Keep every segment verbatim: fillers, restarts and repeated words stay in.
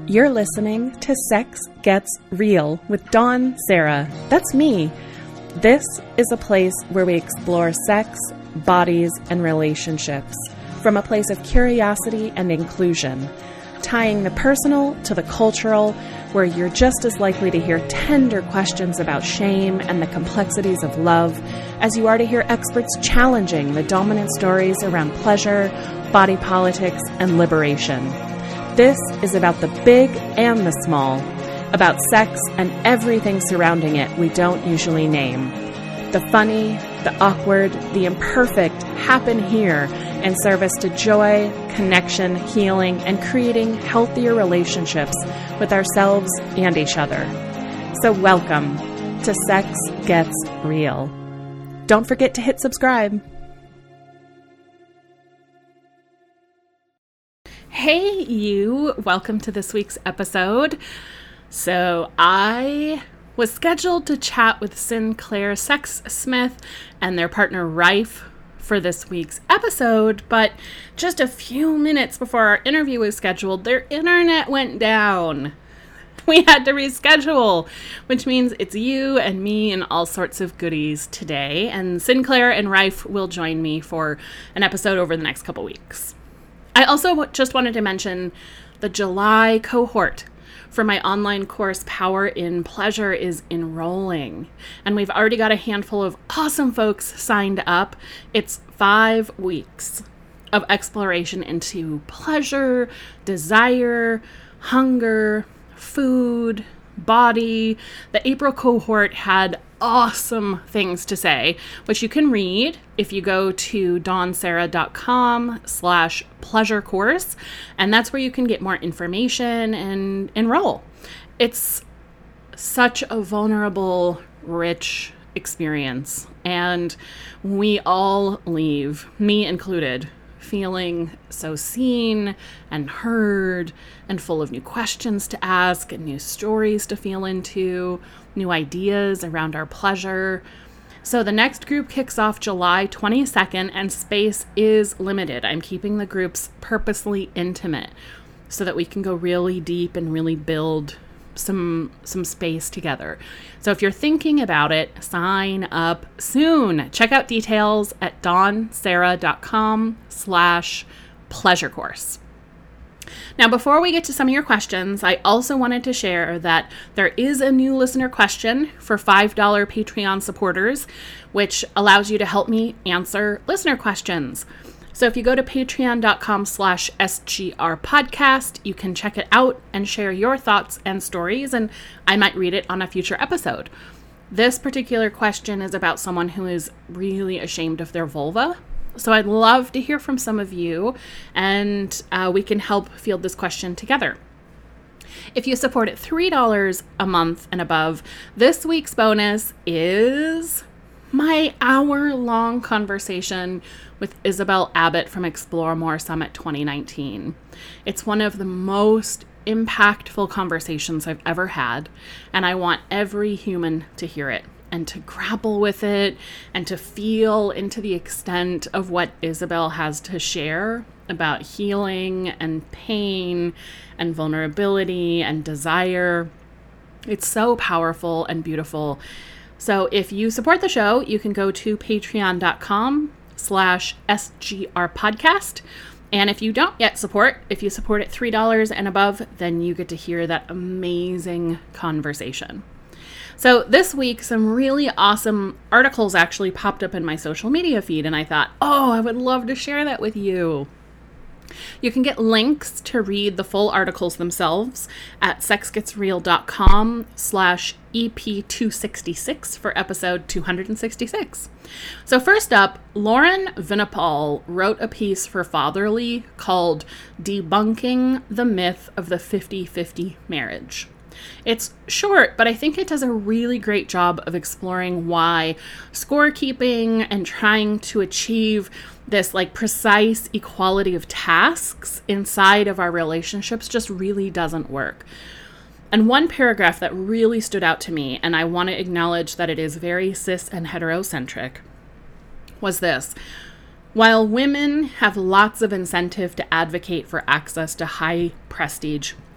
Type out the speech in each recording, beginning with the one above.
You're listening to Sex Gets Real with Dawn Sarah. That's me. This is a place where we explore sex, bodies, and relationships from a place of curiosity and inclusion, tying the personal to the cultural, where you're just as likely to hear tender questions about shame and the complexities of love as you are to hear experts challenging the dominant stories around pleasure, body politics, and liberation. This is about the big and the small, about sex and everything surrounding it we don't usually name. The funny, the awkward, the imperfect happen here in service to joy, connection, healing, and creating healthier relationships with ourselves and each other. So welcome to Sex Gets Real. Don't forget to hit subscribe. Hey you, welcome to this week's episode. So I was scheduled to chat with Sinclair Sexsmith and their partner Rife for this week's episode, but just a few minutes before our interview was scheduled, their internet went down. We had to reschedule, which means it's you and me and all sorts of goodies today, and Sinclair and Rife will join me for an episode over the next couple weeks. I also just wanted to mention the July cohort for my online course, Power in Pleasure, is enrolling. And we've already got a handful of awesome folks signed up. It's five weeks of exploration into pleasure, desire, hunger, food, body. The April cohort had awesome things to say, which you can read if you go to dawnsarah.com slash pleasure course. And that's where you can get more information and enroll. It's such a vulnerable, rich experience. And we all leave, me included, feeling so seen and heard and full of new questions to ask and new stories to feel into, new ideas around our pleasure. So the next group kicks off July twenty-second and space is limited. I'm keeping the groups purposely intimate so that we can go really deep and really build some some space together. So if you're thinking about it, sign up soon. Check out details at dawnsarah.com slash pleasure course. Now, before we get to some of your questions, I also wanted to share that there is a new listener question for five dollars Patreon supporters, which allows you to help me answer listener questions. So if you go to patreon.com slash SGR podcast, you can check it out and share your thoughts and stories, and I might read it on a future episode. This particular question is about someone who is really ashamed of their vulva. So I'd love to hear from some of you, and uh, we can help field this question together. If you support at three dollars a month and above, this week's bonus is my hour-long conversation with Isabel Abbott from Explore More Summit twenty nineteen. It's one of the most impactful conversations I've ever had, and I want every human to hear it and to grapple with it and to feel into the extent of what Isabel has to share about healing and pain and vulnerability and desire. It's so powerful and beautiful. So if you support the show, you can go to patreon.com slash SGR podcast. And if you don't yet support, if you support at three dollars and above, then you get to hear that amazing conversation. So this week, some really awesome articles actually popped up in my social media feed, and I thought, oh, I would love to share that with you. You can get links to read the full articles themselves at sexgetsreal.com slash EP266 for episode two hundred sixty-six. So first up, Lauren Vinopal wrote a piece for Fatherly called Debunking the Myth of the fifty-fifty Marriage. It's short, but I think it does a really great job of exploring why scorekeeping and trying to achieve this like precise equality of tasks inside of our relationships just really doesn't work. And one paragraph that really stood out to me, and I want to acknowledge that it is very cis and heterocentric, was this. While women have lots of incentive to advocate for access to high prestige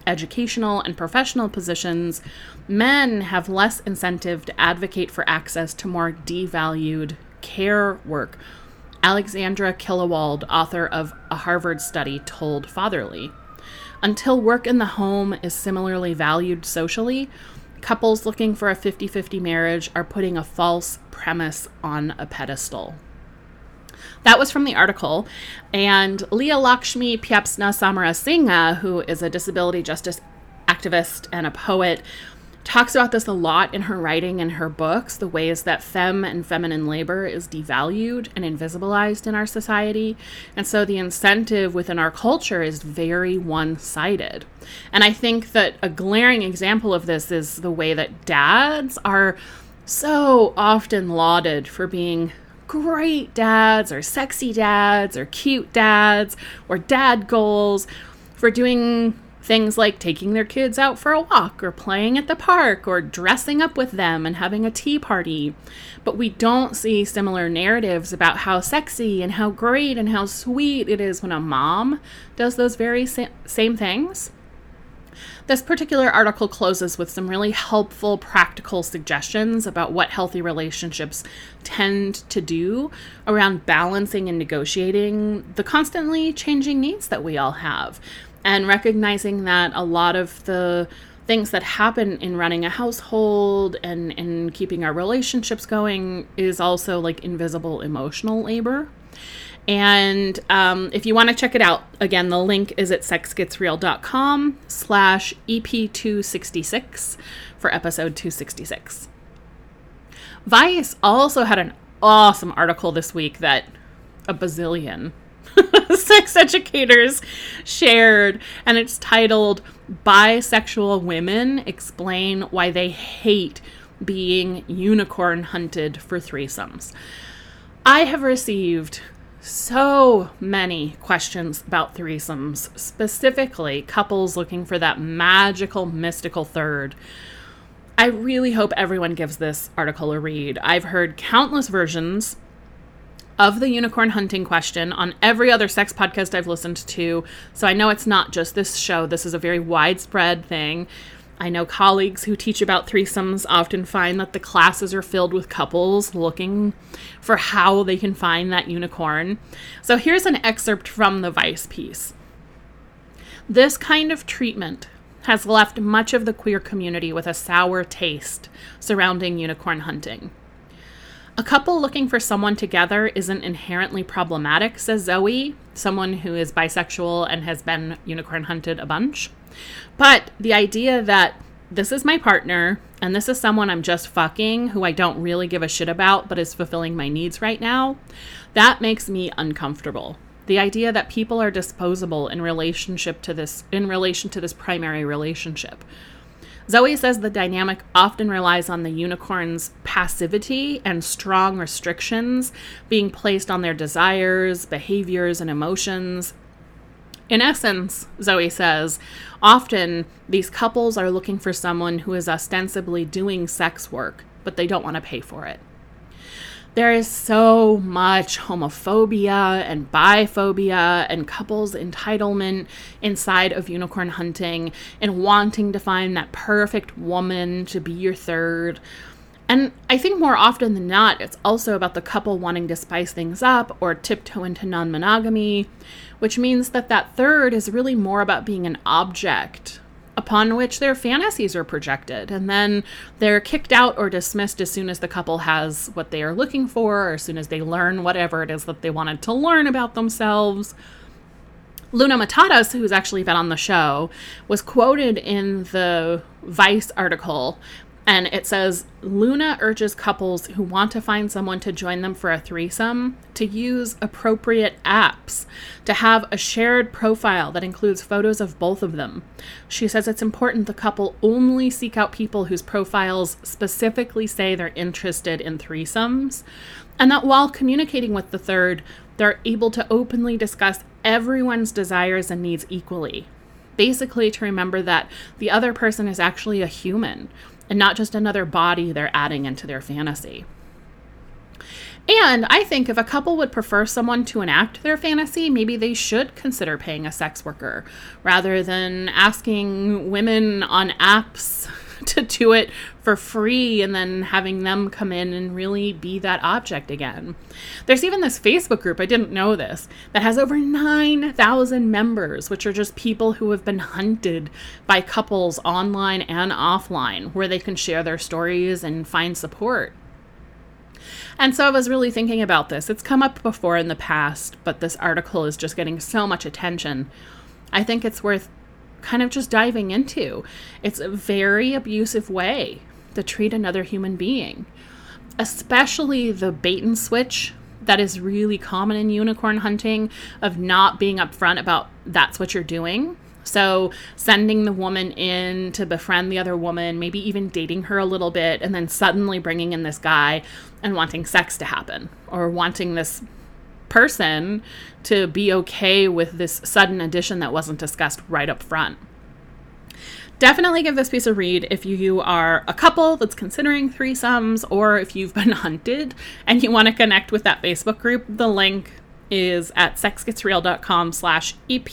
educational and professional positions, men have less incentive to advocate for access to more devalued care work. Alexandra Killewald, author of a Harvard study, told Fatherly. Until work in the home is similarly valued socially, couples looking for a fifty-fifty marriage are putting a false premise on a pedestal. That was from the article, and Leah Lakshmi Pyapsna Samarasinghe, who is a disability justice activist and a poet, talks about this a lot in her writing and her books, the ways that femme and feminine labor is devalued and invisibilized in our society. And so the incentive within our culture is very one-sided. And I think that a glaring example of this is the way that dads are so often lauded for being great dads or sexy dads or cute dads or dad goals, for doing things like taking their kids out for a walk or playing at the park or dressing up with them and having a tea party. But we don't see similar narratives about how sexy and how great and how sweet it is when a mom does those very sa- same things. This particular article closes with some really helpful practical suggestions about what healthy relationships tend to do around balancing and negotiating the constantly changing needs that we all have, and recognizing that a lot of the things that happen in running a household and in keeping our relationships going is also like invisible emotional labor. And um, if you want to check it out, again, the link is at sexgetsreal.com slash EP266 for episode two sixty-six. Vice also had an awesome article this week that a bazillion sex educators shared, and it's titled Bisexual Women Explain Why They Hate Being Unicorn Hunted for Threesomes. I have received so many questions about threesomes, specifically couples looking for that magical, mystical third. I really hope everyone gives this article a read. I've heard countless versions of the unicorn hunting question on every other sex podcast I've listened to, so I know it's not just this show. This is a very widespread thing. I know colleagues who teach about threesomes often find that the classes are filled with couples looking for how they can find that unicorn. So here's an excerpt from the Vice piece. This kind of treatment has left much of the queer community with a sour taste surrounding unicorn hunting. A couple looking for someone together isn't inherently problematic, says Zoe, someone who is bisexual and has been unicorn hunted a bunch. But the idea that this is my partner and this is someone I'm just fucking who I don't really give a shit about but is fulfilling my needs right now, that makes me uncomfortable. The idea that people are disposable in relationship to this in relation to this primary relationship. Zoe says the dynamic often relies on the unicorn's passivity and strong restrictions being placed on their desires, behaviors, and emotions. In essence, Zoe says, often these couples are looking for someone who is ostensibly doing sex work, but they don't want to pay for it. There is so much homophobia and biphobia and couples entitlement inside of unicorn hunting and wanting to find that perfect woman to be your third. And I think more often than not, it's also about the couple wanting to spice things up or tiptoe into non-monogamy, which means that that third is really more about being an object upon which their fantasies are projected, and then they're kicked out or dismissed as soon as the couple has what they are looking for, or as soon as they learn whatever it is that they wanted to learn about themselves. Luna Matatas, who's actually been on the show, was quoted in the Vice article, and it says, Luna urges couples who want to find someone to join them for a threesome to use appropriate apps, to have a shared profile that includes photos of both of them. She says it's important the couple only seek out people whose profiles specifically say they're interested in threesomes, and that while communicating with the third, they're able to openly discuss everyone's desires and needs equally. Basically, to remember that the other person is actually a human, and not just another body they're adding into their fantasy. And I think if a couple would prefer someone to enact their fantasy, maybe they should consider paying a sex worker rather than asking women on apps to do it for free and then having them come in and really be that object again. There's even this Facebook group, I didn't know this, that has over nine thousand members, which are just people who have been hunted by couples online and offline, where they can share their stories and find support. And so I was really thinking about this. It's come up before in the past, but this article is just getting so much attention. I think it's worth kind of just diving into. It's a very abusive way to treat another human being, especially the bait and switch that is really common in unicorn hunting, of not being upfront about that's what you're doing. So sending the woman in to befriend the other woman, maybe even dating her a little bit, and then suddenly bringing in this guy and wanting sex to happen, or wanting this person to be okay with this sudden addition that wasn't discussed right up front. Definitely give this piece a read if you are a couple that's considering threesomes, or if you've been hunted and you want to connect with that Facebook group. The link is at sexgetsreal.com slash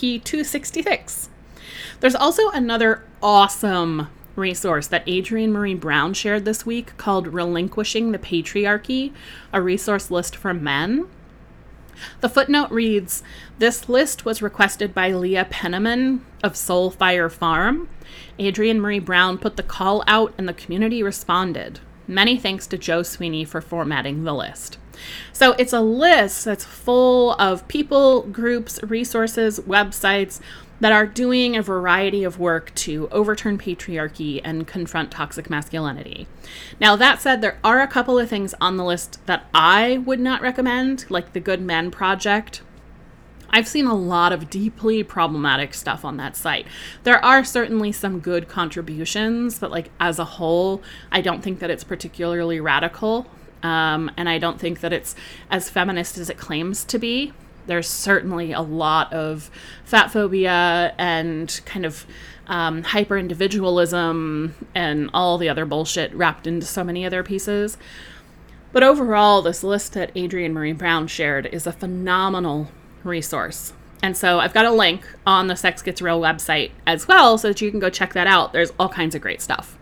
EP266. There's also another awesome resource that Adrienne Maree Brown shared this week called Relinquishing the Patriarchy, a resource list for men. The footnote reads, "This list was requested by Leah Penniman of Soulfire Farm. Adrienne Maree Brown put the call out and the community responded. Many thanks to Joe Sweeney for formatting the list." So it's a list that's full of people, groups, resources, websites that are doing a variety of work to overturn patriarchy and confront toxic masculinity. Now, that said, there are a couple of things on the list that I would not recommend, like the Good Men Project. I've seen a lot of deeply problematic stuff on that site. There are certainly some good contributions, but like as a whole, I don't think that it's particularly radical. Um, and I don't think that it's as feminist as it claims to be. There's certainly a lot of fat phobia and kind of um, hyper-individualism and all the other bullshit wrapped into so many other pieces. But overall, this list that Adrienne Maree Brown shared is a phenomenal resource. And so I've got a link on the Sex Gets Real website as well, so that you can go check that out. There's all kinds of great stuff.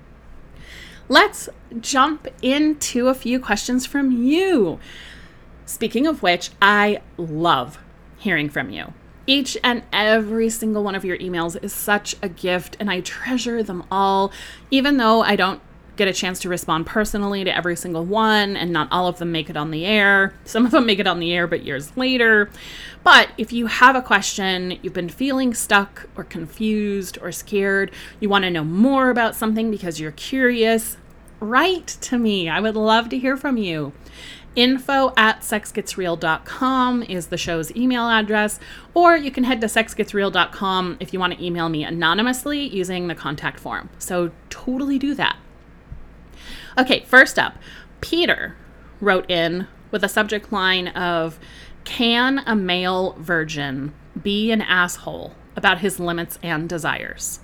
Let's jump into a few questions from you. Speaking of which, I love hearing from you. Each and every single one of your emails is such a gift, and I treasure them all, even though I don't get a chance to respond personally to every single one, and not all of them make it on the air. Some of them make it on the air, but years later. But if you have a question, you've been feeling stuck or confused or scared, you want to know more about something because you're curious, write to me. I would love to hear from you. Info at sexgetsreal dot com is the show's email address, or you can head to sex gets real dot com if you want to email me anonymously using the contact form. So totally do that. Okay, first up, Peter wrote in with a subject line of, "Can a male virgin be an asshole about his limits and desires?"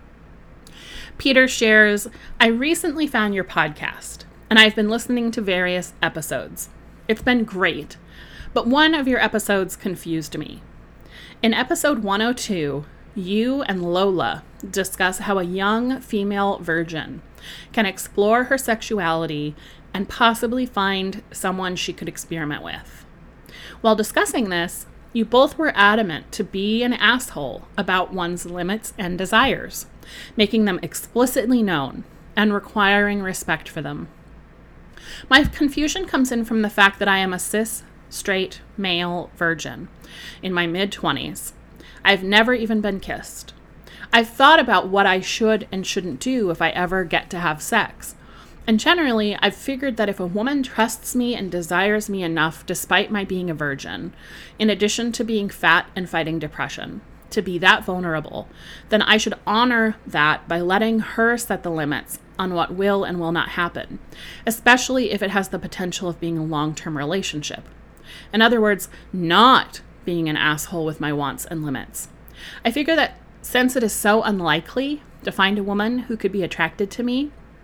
Peter shares, "I recently found your podcast, and I've been listening to various episodes. It's been great, but one of your episodes confused me. In episode one oh two, you and Lola discuss how a young female virgin can explore her sexuality and possibly find someone she could experiment with. While discussing this, you both were adamant to be an asshole about one's limits and desires, making them explicitly known and requiring respect for them. My confusion comes in from the fact that I am a cis, straight, male virgin in my mid-twenties. I've never even been kissed. I've thought about what I should and shouldn't do if I ever get to have sex. And generally, I've figured that if a woman trusts me and desires me enough despite my being a virgin, in addition to being fat and fighting depression, to be that vulnerable, then I should honor that by letting her set the limits on what will and will not happen, especially if it has the potential of being a long-term relationship. In other words, not being an asshole with my wants and limits. I figure that since it is so unlikely to find a woman who could be attracted to me,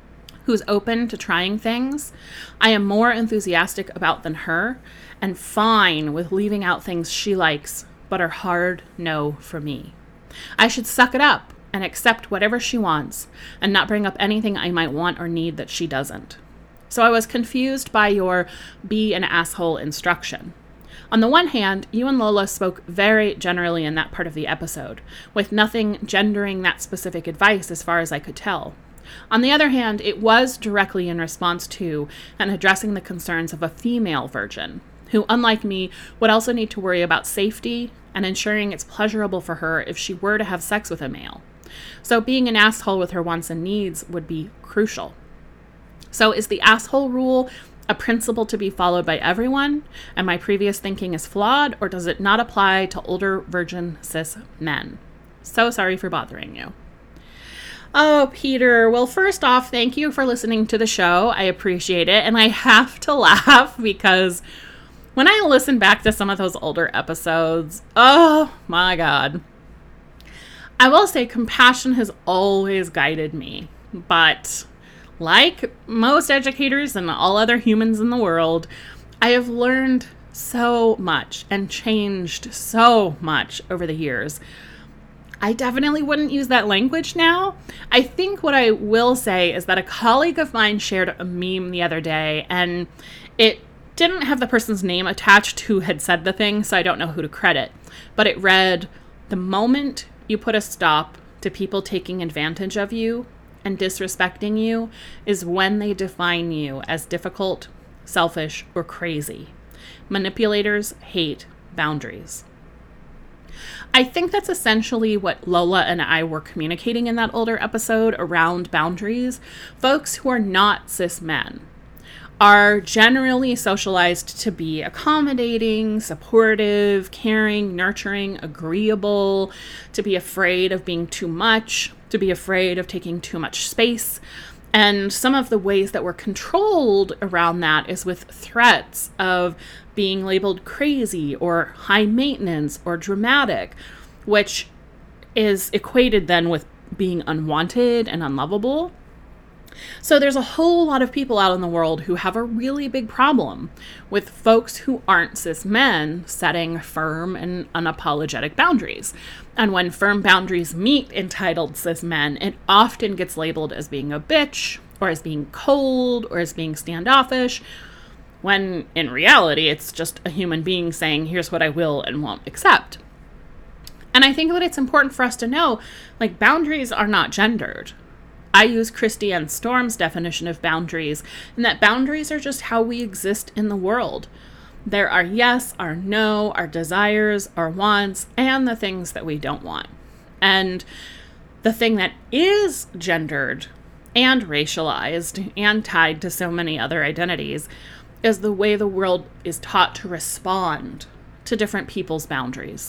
who's open to trying things, I am more enthusiastic about than her, and fine with leaving out things she likes, but are hard no for me. I should suck it up and accept whatever she wants, and not bring up anything I might want or need that she doesn't. So I was confused by your be an asshole instruction. On the one hand, you and Lola spoke very generally in that part of the episode, with nothing gendering that specific advice as far as I could tell. On the other hand, it was directly in response to and addressing the concerns of a female virgin, who, unlike me, would also need to worry about safety and ensuring it's pleasurable for her if she were to have sex with a male. So being an asshole with her wants and needs would be crucial. So is the asshole rule a principle to be followed by everyone, and my previous thinking is flawed, or does it not apply to older virgin cis men? So sorry for bothering you. Oh, Peter. Well, first off, thank you for listening to the show. I appreciate it. And I have to laugh because when I listen back to some of those older episodes, oh my God. I will say compassion has always guided me. But like most educators and all other humans in the world, I have learned so much and changed so much over the years. I definitely wouldn't use that language now. I think what I will say is that a colleague of mine shared a meme the other day, and it didn't have the person's name attached who had said the thing, so I don't know who to credit. But it read, "The moment you put a stop to people taking advantage of you and disrespecting you is when they define you as difficult, selfish, or crazy. Manipulators hate boundaries." I think that's essentially what Lola and I were communicating in that older episode around boundaries. Folks who are not cis men are generally socialized to be accommodating, supportive, caring, nurturing, agreeable, to be afraid of being too much, to be afraid of taking too much space. And some of the ways that we're controlled around that is with threats of being labeled crazy or high maintenance or dramatic, which is equated then with being unwanted and unlovable. So there's a whole lot of people out in the world who have a really big problem with folks who aren't cis men setting firm and unapologetic boundaries. And when firm boundaries meet entitled cis men, it often gets labeled as being a bitch or as being cold or as being standoffish, when in reality, it's just a human being saying, here's what I will and won't accept. And I think that it's important for us to know, like, boundaries are not gendered. I use Christiane Storm's definition of boundaries, and that boundaries are just how we exist in the world. There are yes, our no, our desires, our wants, and the things that we don't want. And the thing that is gendered and racialized and tied to so many other identities is the way the world is taught to respond to different people's boundaries.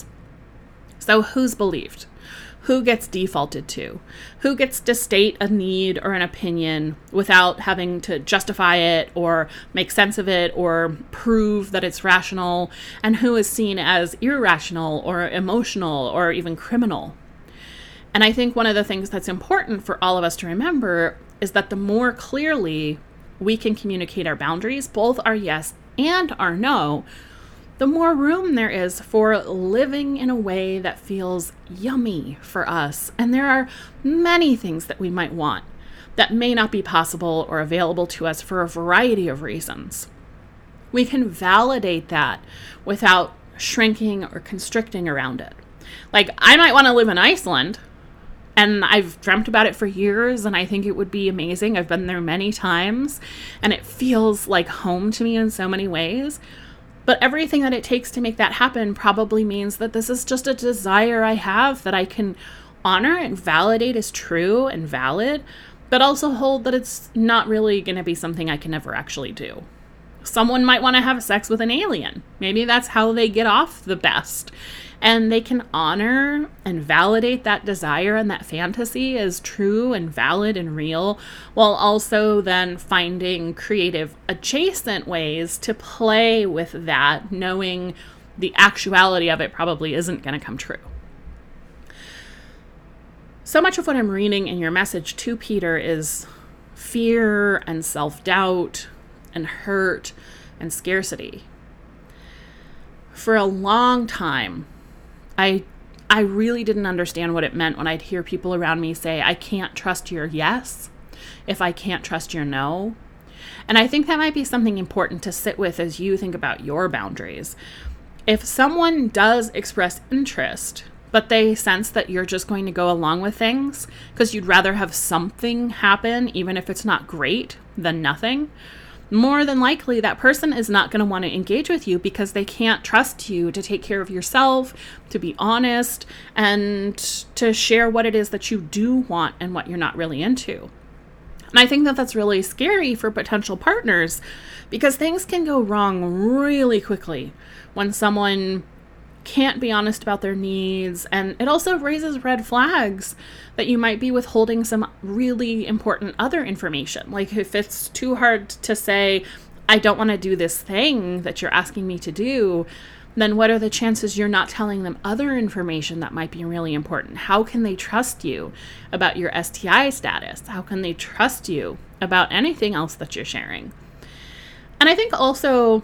So who's believed? Who gets defaulted to? Who gets to state a need or an opinion without having to justify it or make sense of it or prove that it's rational? And who is seen as irrational or emotional or even criminal? And I think one of the things that's important for all of us to remember is that the more clearly we can communicate our boundaries, both our yes and our no, the more room there is for living in a way that feels yummy for us. And there are many things that we might want that may not be possible or available to us for a variety of reasons. We can validate that without shrinking or constricting around it. Like, I might want to live in Iceland, and I've dreamt about it for years, and I think it would be amazing. I've been there many times, and it feels like home to me in so many ways. But everything that it takes to make that happen probably means that this is just a desire I have that I can honor and validate as true and valid, but also hold that it's not really going to be something I can ever actually do. Someone might want to have sex with an alien. Maybe that's how they get off the best. And they can honor and validate that desire and that fantasy as true and valid and real, while also then finding creative adjacent ways to play with that, knowing the actuality of it probably isn't going to come true. So much of what I'm reading in your message to Peter is fear and self-doubt and hurt and scarcity. For a long time, I I really didn't understand what it meant when I'd hear people around me say, I can't trust your yes if I can't trust your no. And I think that might be something important to sit with as you think about your boundaries. If someone does express interest, but they sense that you're just going to go along with things because you'd rather have something happen, even if it's not great, than nothing, more than likely that person is not going to want to engage with you because they can't trust you to take care of yourself, to be honest, and to share what it is that you do want and what you're not really into. And I think that that's really scary for potential partners because things can go wrong really quickly when someone can't be honest about their needs. And it also raises red flags that you might be withholding some really important other information. Like if it's too hard to say, I don't want to do this thing that you're asking me to do, then what are the chances you're not telling them other information that might be really important? How can they trust you about your S T I status? How can they trust you about anything else that you're sharing? And I think also,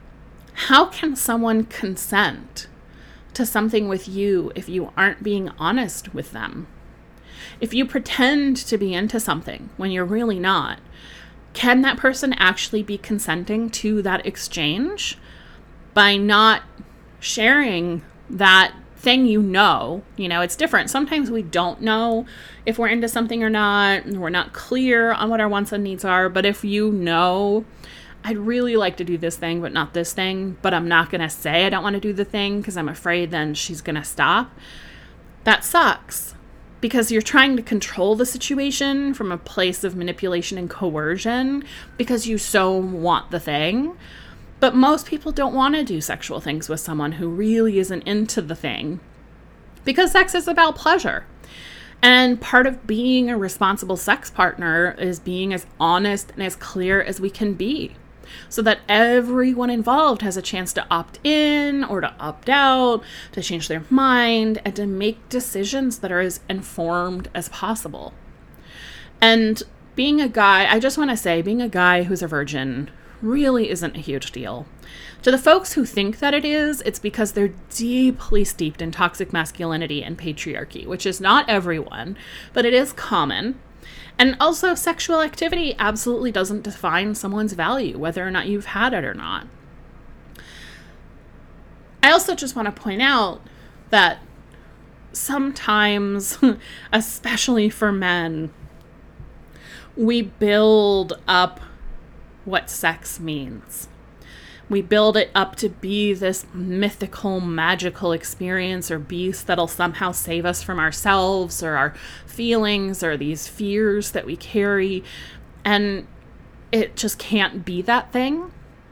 how can someone consent to something with you if you aren't being honest with them? If you pretend to be into something when you're really not, can that person actually be consenting to that exchange by not sharing that thing you know? You know, it's different. Sometimes we don't know if we're into something or not, and we're not clear on what our wants and needs are. But if you know, I'd really like to do this thing, but not this thing, but I'm not going to say I don't want to do the thing because I'm afraid then she's going to stop. That sucks because you're trying to control the situation from a place of manipulation and coercion because you so want the thing. But most people don't want to do sexual things with someone who really isn't into the thing because sex is about pleasure. And part of being a responsible sex partner is being as honest and as clear as we can be, so that everyone involved has a chance to opt in or to opt out, to change their mind, and to make decisions that are as informed as possible. And being a guy, I just want to say, being a guy who's a virgin really isn't a huge deal. To the folks who think that it is, it's because they're deeply steeped in toxic masculinity and patriarchy, which is not everyone, but it is common. And also, sexual activity absolutely doesn't define someone's value, whether or not you've had it or not. I also just want to point out that sometimes, especially for men, we build up what sex means. We build it up to be this mythical, magical experience or beast that'll somehow save us from ourselves or our feelings or these fears that we carry. And it just can't be that thing.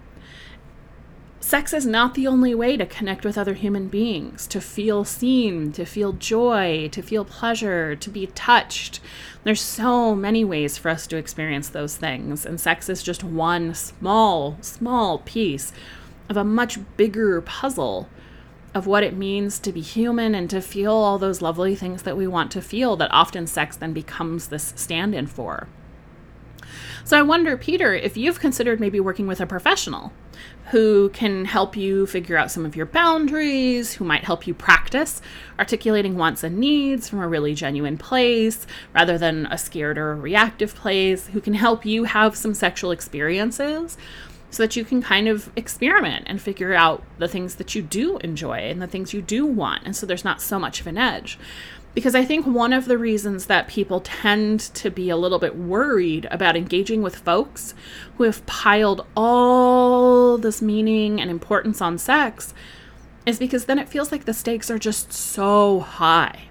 Sex is not the only way to connect with other human beings, to feel seen, to feel joy, to feel pleasure, to be touched. There's so many ways for us to experience those things, and sex is just one small, small piece of a much bigger puzzle of what it means to be human and to feel all those lovely things that we want to feel that often sex then becomes this stand-in for. So I wonder, Peter, if you've considered maybe working with a professional who can help you figure out some of your boundaries, who might help you practice articulating wants and needs from a really genuine place rather than a scared or a reactive place, who can help you have some sexual experiences so that you can kind of experiment and figure out the things that you do enjoy and the things you do want. And so there's not so much of an edge. Because I think one of the reasons that people tend to be a little bit worried about engaging with folks who have piled all this meaning and importance on sex is because then it feels like the stakes are just so high.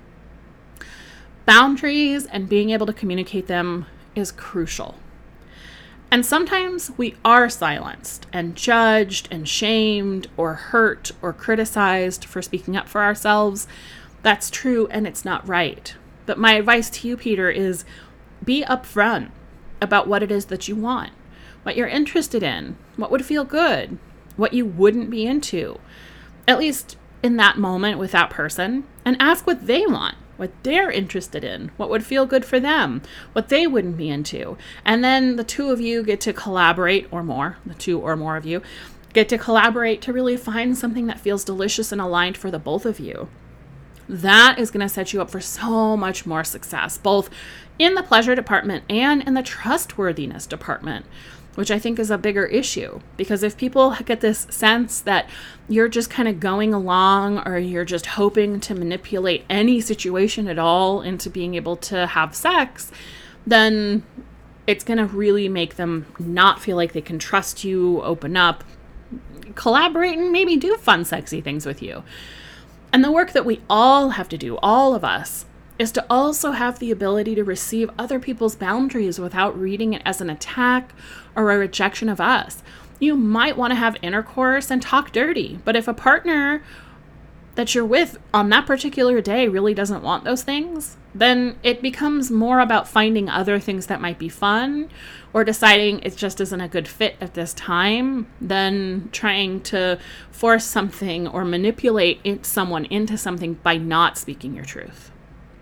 Boundaries and being able to communicate them is crucial. And sometimes we are silenced and judged and shamed or hurt or criticized for speaking up for ourselves. That's true, and it's not right. But my advice to you, Peter, is be upfront about what it is that you want, what you're interested in, what would feel good, what you wouldn't be into, at least in that moment with that person, and ask what they want, what they're interested in, what would feel good for them, what they wouldn't be into. And then the two of you get to collaborate, or more, the two or more of you get to collaborate to really find something that feels delicious and aligned for the both of you. That is going to set you up for so much more success, both in the pleasure department and in the trustworthiness department, which I think is a bigger issue. Because if people get this sense that you're just kind of going along, or you're just hoping to manipulate any situation at all into being able to have sex, then it's going to really make them not feel like they can trust you, open up, collaborate, and maybe do fun, sexy things with you. And the work that we all have to do, all of us, is to also have the ability to receive other people's boundaries without reading it as an attack or a rejection of us. You might want to have intercourse and talk dirty, but if a partner that you're with on that particular day really doesn't want those things, then it becomes more about finding other things that might be fun, or deciding it just isn't a good fit at this time, than trying to force something or manipulate it, someone into something by not speaking your truth.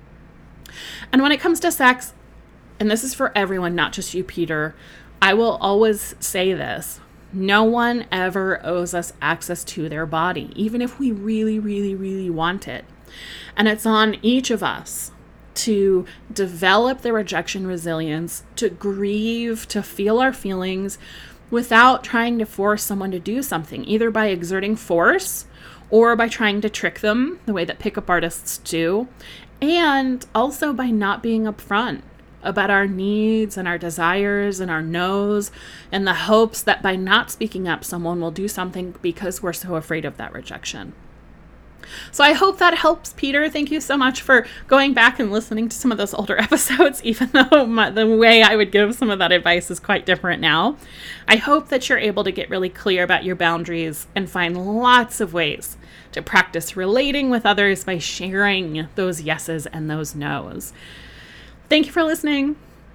And when it comes to sex, and this is for everyone, not just you, Peter, I will always say this: no one ever owes us access to their body, even if we really, really, really want it. And it's on each of us to develop the rejection resilience, to grieve, to feel our feelings without trying to force someone to do something, either by exerting force or by trying to trick them the way that pickup artists do, and also by not being upfront about our needs and our desires and our no's, and the hopes that by not speaking up, someone will do something because we're so afraid of that rejection. So I hope that helps, Peter. Thank you so much for going back and listening to some of those older episodes, even though my, the way I would give some of that advice is quite different now. I hope that you're able to get really clear about your boundaries and find lots of ways to practice relating with others by sharing those yeses and those nos. Thank you for listening.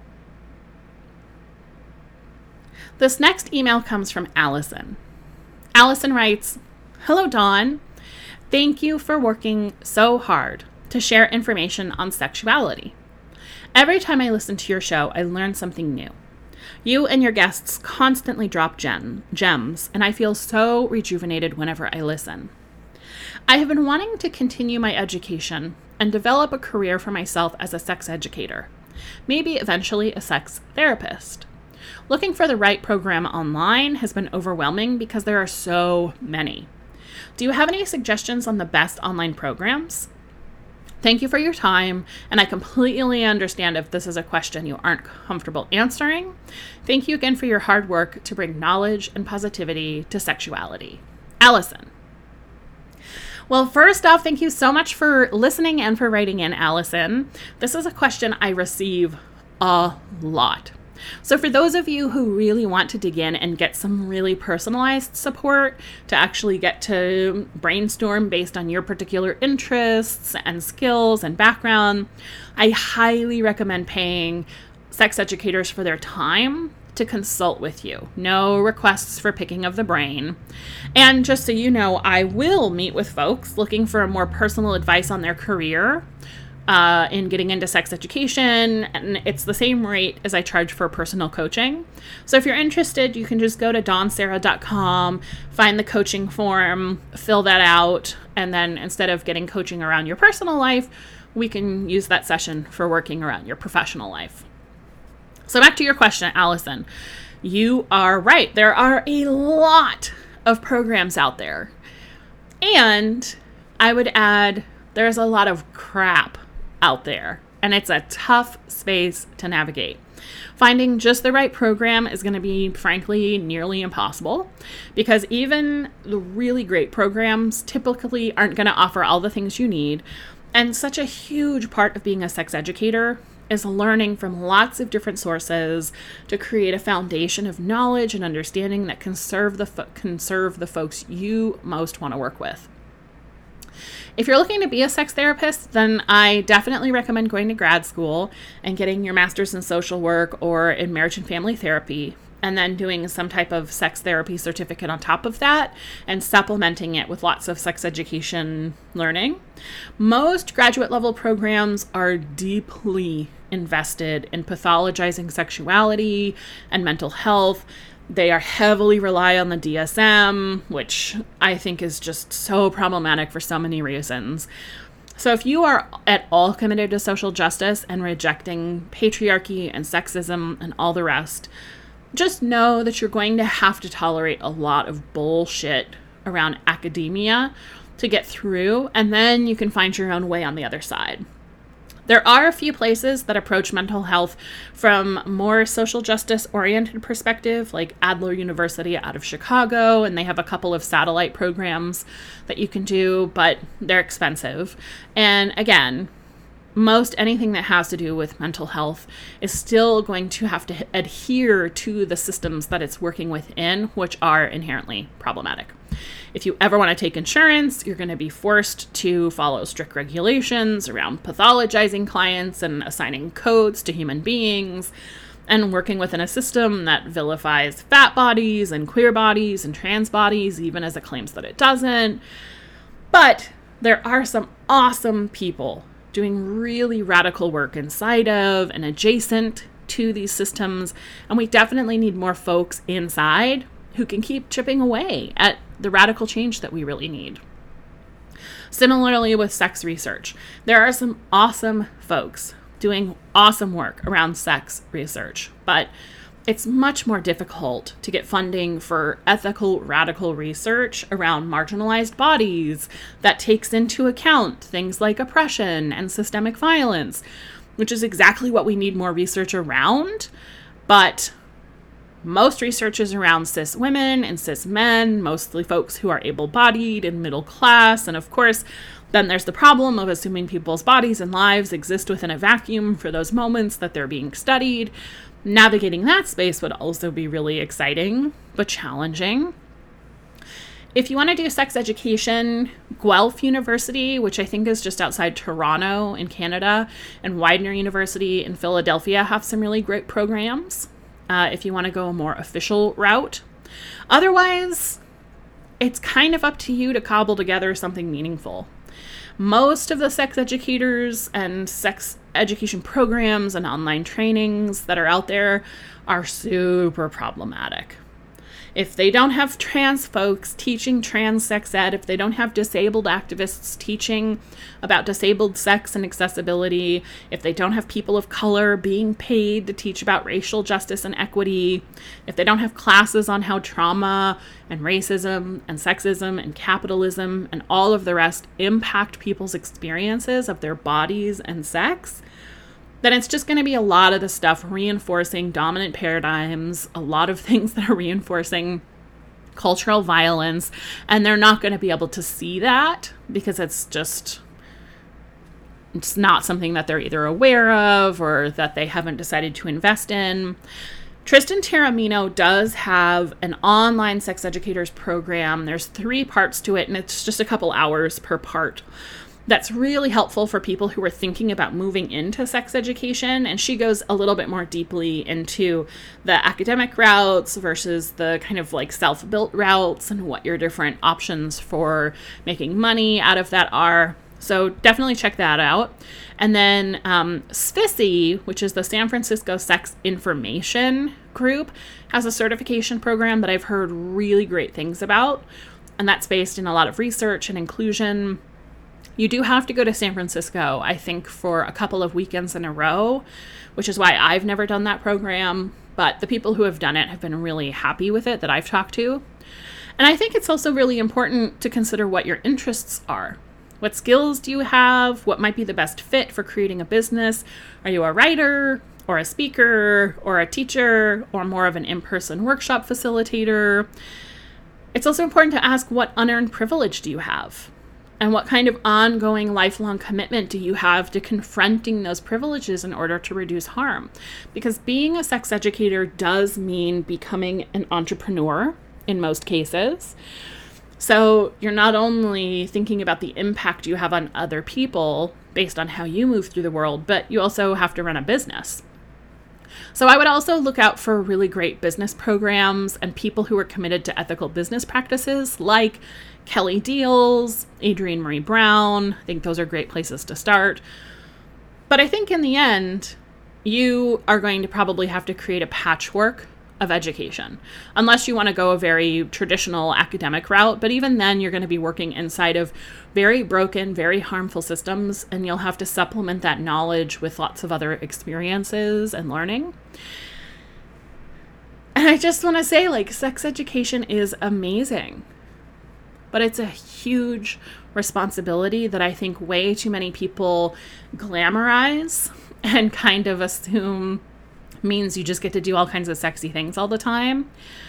This next email comes from Allison. Allison writes, "Hello, Dawn. Thank you for working so hard to share information on sexuality. Every time I listen to your show, I learn something new. You and your guests constantly drop gem, gems, and I feel so rejuvenated whenever I listen. I have been wanting to continue my education and develop a career for myself as a sex educator, maybe eventually a sex therapist. Looking for the right program online has been overwhelming because there are so many. Do you have any suggestions on the best online programs? Thank you for your time, and I completely understand if this is a question you aren't comfortable answering. Thank you again for your hard work to bring knowledge and positivity to sexuality. Allison." Well, first off, thank you so much for listening and for writing in, Allison. This is a question I receive a lot. So for those of you who really want to dig in and get some really personalized support, to actually get to brainstorm based on your particular interests and skills and background, I highly recommend paying sex educators for their time to consult with you. No requests for picking of the brain. And just so you know, I will meet with folks looking for a more personal advice on their career Uh, in getting into sex education, and it's the same rate as I charge for personal coaching. So if you're interested, you can just go to dawn sarah dot com, find the coaching form, fill that out, and then instead of getting coaching around your personal life, we can use that session for working around your professional life. So back to your question, Allison. You are right. There are a lot of programs out there. And I would add, there's a lot of crap out there, and it's a tough space to navigate. Finding just the right program is going to be, frankly, nearly impossible, because even the really great programs typically aren't going to offer all the things you need. And such a huge part of being a sex educator is learning from lots of different sources to create a foundation of knowledge and understanding that can serve the fo- can serve the folks you most want to work with. If you're looking to be a sex therapist, then I definitely recommend going to grad school and getting your master's in social work or in marriage and family therapy, and then doing some type of sex therapy certificate on top of that and supplementing it with lots of sex education learning. Most graduate level programs are deeply invested in pathologizing sexuality and mental health. They are heavily rely on the D S M, which I think is just so problematic for so many reasons. So if you are at all committed to social justice and rejecting patriarchy and sexism and all the rest, just know that you're going to have to tolerate a lot of bullshit around academia to get through, and then you can find your own way on the other side. There are a few places that approach mental health from more social justice oriented perspective, like Adler University out of Chicago, and they have a couple of satellite programs that you can do, but they're expensive. And again, most anything that has to do with mental health is still going to have to adhere to the systems that it's working within, which are inherently problematic. If you ever want to take insurance, you're going to be forced to follow strict regulations around pathologizing clients and assigning codes to human beings and working within a system that vilifies fat bodies and queer bodies and trans bodies, even as it claims that it doesn't. But there are some awesome people doing really radical work inside of and adjacent to these systems, and we definitely need more folks inside who can keep chipping away at the radical change that we really need. Similarly with sex research, there are some awesome folks doing awesome work around sex research, but it's much more difficult to get funding for ethical, radical research around marginalized bodies that takes into account things like oppression and systemic violence, which is exactly what we need more research around. But most research is around cis women and cis men, mostly folks who are able-bodied and middle class. And of course, then there's the problem of assuming people's bodies and lives exist within a vacuum for those moments that they're being studied. Navigating that space would also be really exciting, but challenging. If you want to do sex education, Guelph University, which I think is just outside Toronto in Canada, and Widener University in Philadelphia have some really great programs. Uh, if you want to go a more official route. Otherwise, it's kind of up to you to cobble together something meaningful. Most of the sex educators and sex education programs and online trainings that are out there are super problematic. If they don't have trans folks teaching trans sex ed, if they don't have disabled activists teaching about disabled sex and accessibility, if they don't have people of color being paid to teach about racial justice and equity, if they don't have classes on how trauma and racism and sexism and capitalism and all of the rest impact people's experiences of their bodies and sex, then it's just going to be a lot of the stuff reinforcing dominant paradigms, a lot of things that are reinforcing cultural violence, and they're not going to be able to see that because it's just, it's not something that they're either aware of or that they haven't decided to invest in. Tristan Taormino does have an online sex educators program. There's three parts to it, and it's just a couple hours per part. That's really helpful for people who are thinking about moving into sex education. And she goes a little bit more deeply into the academic routes versus the kind of like self-built routes and what your different options for making money out of that are. So definitely check that out. And then um, S F I S I, which is the San Francisco Sex Information Group, has a certification program that I've heard really great things about. And that's based in a lot of research and inclusion. You do have to go to San Francisco, I think, for a couple of weekends in a row, which is why I've never done that program. But the people who have done it have been really happy with it that I've talked to. And I think it's also really important to consider what your interests are. What skills do you have? What might be the best fit for creating a business? Are you a writer or a speaker or a teacher or more of an in-person workshop facilitator? It's also important to ask, what unearned privilege do you have? And what kind of ongoing lifelong commitment do you have to confronting those privileges in order to reduce harm? Because being a sex educator does mean becoming an entrepreneur in most cases. So you're not only thinking about the impact you have on other people based on how you move through the world, but you also have to run a business. So I would also look out for really great business programs and people who are committed to ethical business practices like Kelly Deals, Adrienne Marie Brown. I think those are great places to start. But I think in the end, you are going to probably have to create a patchwork of education, unless you want to go a very traditional academic route. But even then, you're going to be working inside of very broken, very harmful systems, and you'll have to supplement that knowledge with lots of other experiences and learning. And I just want to say, like, sex education is amazing, but it's a huge responsibility that I think way too many people glamorize and kind of assume means you just get to do all kinds of sexy things all the time.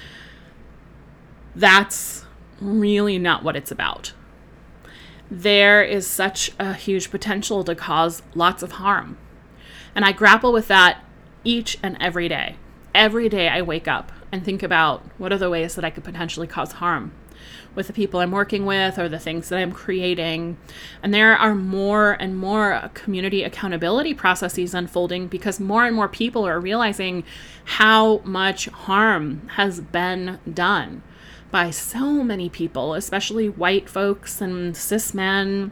That's really not what it's about. There is such a huge potential to cause lots of harm. And I grapple with that each and every day. Every day I wake up and think about what are the ways that I could potentially cause harm with the people I'm working with or the things that I'm creating. And there are more and more community accountability processes unfolding because more and more people are realizing how much harm has been done by so many people, especially white folks and cis men.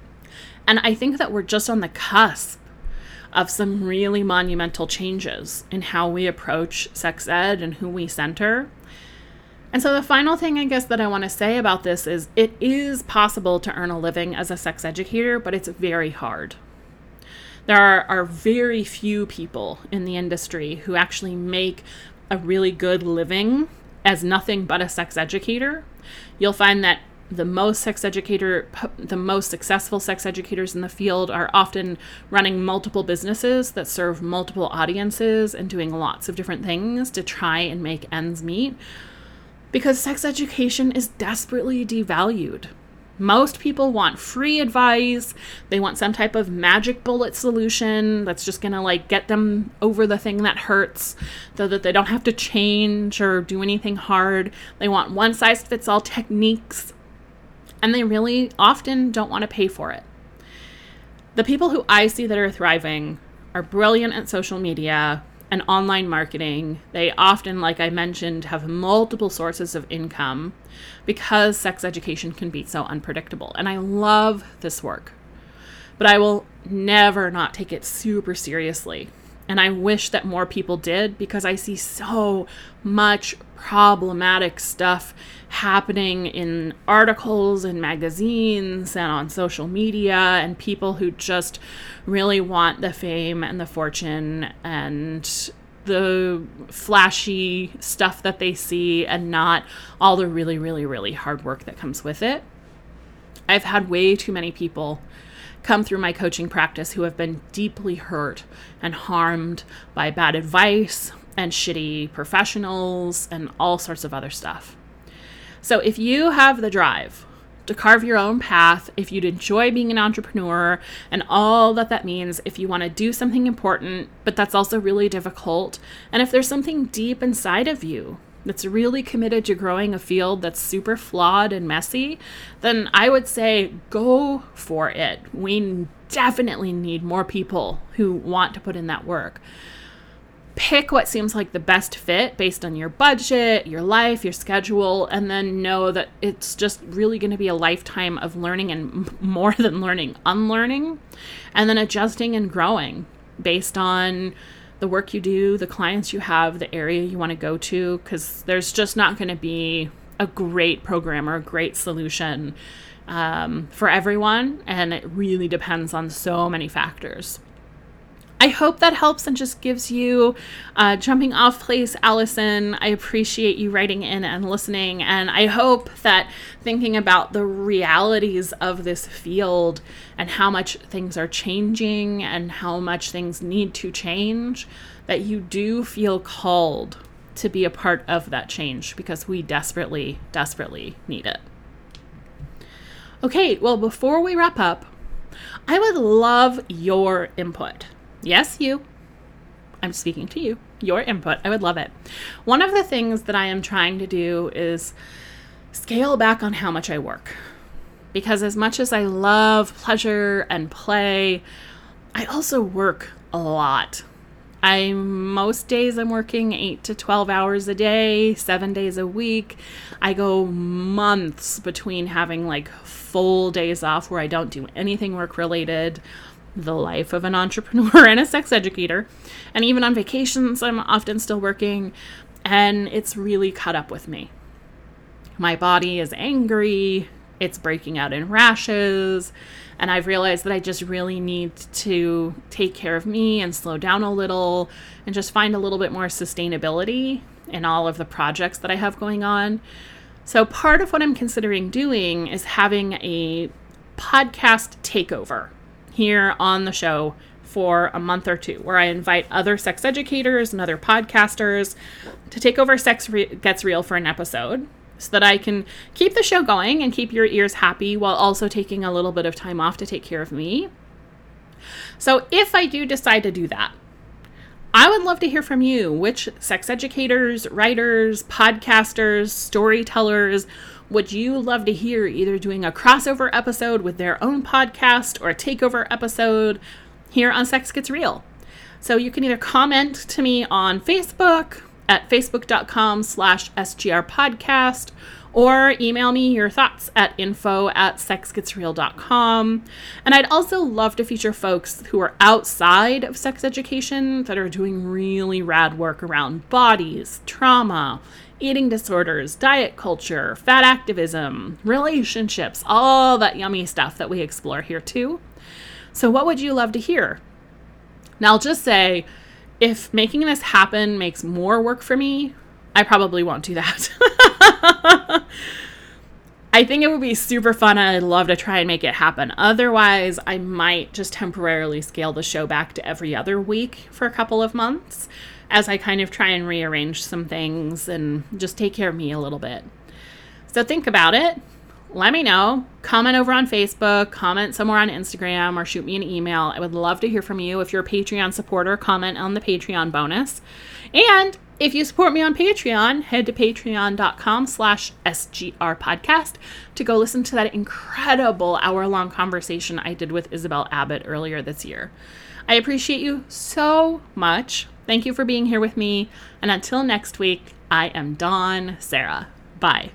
And I think that we're just on the cusp of some really monumental changes in how we approach sex ed and who we center. And so the final thing I guess that I want to say about this is it is possible to earn a living as a sex educator, but it's very hard. There are, are very few people in the industry who actually make a really good living as nothing but a sex educator. You'll find that the most sex educator, the most successful sex educators in the field are often running multiple businesses that serve multiple audiences and doing lots of different things to try and make ends meet. Because sex education is desperately devalued. Most people want free advice. They want some type of magic bullet solution that's just going to like get them over the thing that hurts so that they don't have to change or do anything hard. They want one size fits all techniques, and they really often don't want to pay for it. The people who I see that are thriving are brilliant at social media and online marketing. They often, like I mentioned, have multiple sources of income because sex education can be so unpredictable. And I love this work, but I will never not take it super seriously. And I wish that more people did, because I see so much problematic stuff happening in articles and magazines and on social media, and people who just really want the fame and the fortune and the flashy stuff that they see and not all the really, really, really hard work that comes with it. I've had way too many people come through my coaching practice who have been deeply hurt and harmed by bad advice and shitty professionals and all sorts of other stuff. So if you have the drive to carve your own path, if you'd enjoy being an entrepreneur and all that that means, if you want to do something important, but that's also really difficult, and if there's something deep inside of you that's really committed to growing a field that's super flawed and messy, then I would say go for it. We definitely need more people who want to put in that work. Pick what seems like the best fit based on your budget, your life, your schedule, and then know that it's just really going to be a lifetime of learning and more than learning, unlearning, and then adjusting and growing based on the work you do, the clients you have, the area you want to go to, because there's just not going to be a great program or a great solution um, for everyone, and it really depends on so many factors. I hope that helps and just gives you a jumping off place, Allison. I appreciate you writing in and listening, and I hope that thinking about the realities of this field and how much things are changing and how much things need to change, that you do feel called to be a part of that change, because we desperately, desperately need it. Okay, well, before we wrap up, I would love your input. Yes, you. I'm speaking to you. Your input. I would love it. One of the things that I am trying to do is scale back on how much I work. Because as much as I love pleasure and play, I also work a lot. I most days I'm working eight to twelve hours a day, seven days a week. I go months between having like full days off where I don't do anything work related. The life of an entrepreneur and a sex educator. And even on vacations, I'm often still working, and it's really caught up with me. My body is angry, it's breaking out in rashes, and I've realized that I just really need to take care of me and slow down a little and just find a little bit more sustainability in all of the projects that I have going on. So part of what I'm considering doing is having a podcast takeover here on the show for a month or two, where I invite other sex educators and other podcasters to take over Sex Re- Gets Real for an episode, so that I can keep the show going and keep your ears happy while also taking a little bit of time off to take care of me. So if I do decide to do that, I would love to hear from you. Which sex educators, writers, podcasters, storytellers would you love to hear either doing a crossover episode with their own podcast or a takeover episode here on Sex Gets Real? So you can either comment to me on Facebook at facebook.com slash SGR podcast, or email me your thoughts at info at sexgetsreal.com. And I'd also love to feature folks who are outside of sex education that are doing really rad work around bodies, trauma, eating disorders, diet culture, fat activism, relationships, all that yummy stuff that we explore here too. So what would you love to hear? Now I'll just say, if making this happen makes more work for me, I probably won't do that. I think it would be super fun, and I'd love to try and make it happen. Otherwise, I might just temporarily scale the show back to every other week for a couple of months as I kind of try and rearrange some things and just take care of me a little bit. So think about it. Let me know. Comment over on Facebook, comment somewhere on Instagram, or shoot me an email. I would love to hear from you. If you're a Patreon supporter, comment on the Patreon bonus. And if you support me on Patreon, head to patreon.com slash SGR podcast to go listen to that incredible hour-long conversation I did with Isabel Abbott earlier this year. I appreciate you so much. Thank you for being here with me. And until next week, I am Dawn Sarah. Bye.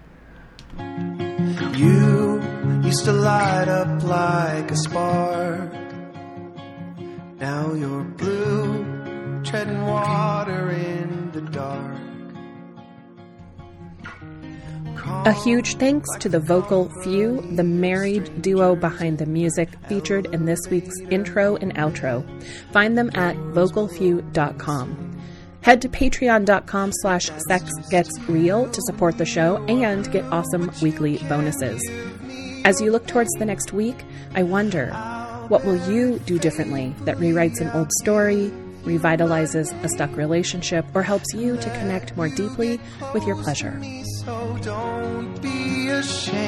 You used to light up like a spark. Now you're blue, treading water in the dark. A huge thanks to the Vocal Few, the married duo behind the music featured in this week's intro and outro. Find them at vocal few dot com. Head to patreon.com slash sexgetsreal to support the show and get awesome weekly bonuses. As you look towards the next week, I wonder, what will you do differently that rewrites an old story, revitalizes a stuck relationship, or helps you to connect more deeply with your pleasure? So don't be ashamed.